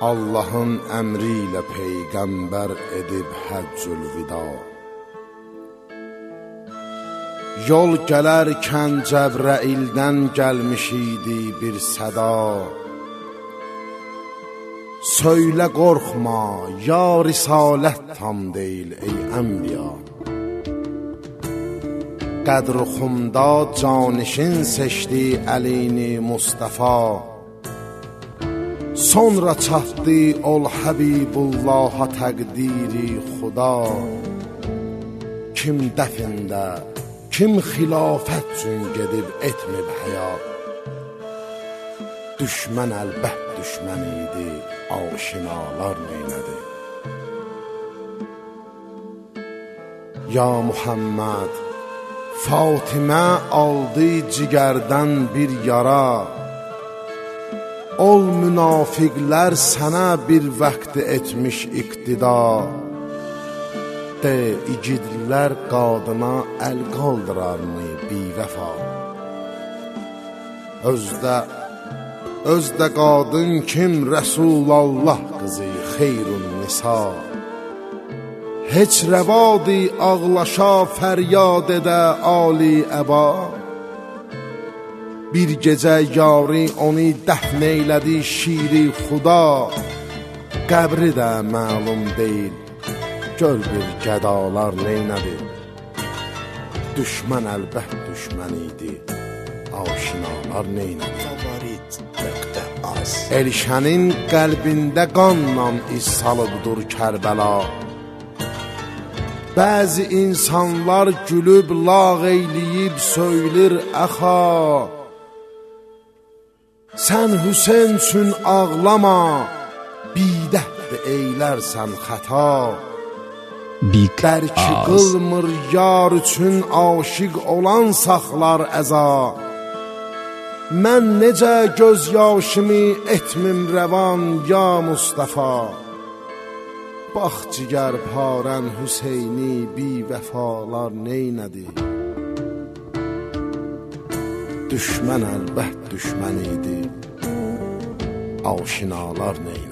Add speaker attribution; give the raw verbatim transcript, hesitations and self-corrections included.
Speaker 1: Allahın əmri ilə peyğəmbər edib həccül vida. Yol gələrkən Cəbrəildən gəlmiş idi bir səda. Söylə qorxma, ya risalət tam deyil ey ənbiya. Qədr-i xumda canişin seçdi Əlini Mustafa. Sonra çatdı ol Həbibullaha təqdiri xuda. Kim dəfində, kim xilafət üçün gedib etmib həyat. Düşmən əlbət düşmən idi, aşinalar neynədi. Ya Muhammed, Fatimə aldı cigərdən bir yara. Ol münafiqlər sənə bir vaxt etmiş iqtida. De, igidlər qadına əl qaldırarmı bivəfa. Özdə, özdə qadın kim Rəsulallah qızı xeyrun nisa. Heç rəvadi ağlaşa fəryad edə ali əba. Bir gecə yari onu dəfn eylədi şiri xuda. Qəbri də məlum deyil, gör bir gədalar neynədi. Düşmən əlbət düşmən idi, aşinalar neynədi. Elşənin qəlbində qanla iz salıbdır Kərbəla. Bəzi insanlar gülüb lağ eyləyib söylir əxa. Sən Hüseyn üçün ağlama, bidətdir eylərsən xəta. Dərki qılmır yar üçün aşiq olan saxlar əza. Mən necə göz yaşımı etmim rəvan ya Mustafa. Bax cigər parən Hüseyni bi vəfalar neynədi. Düşmən əlbət düşmən idi, aşinalar neynədi.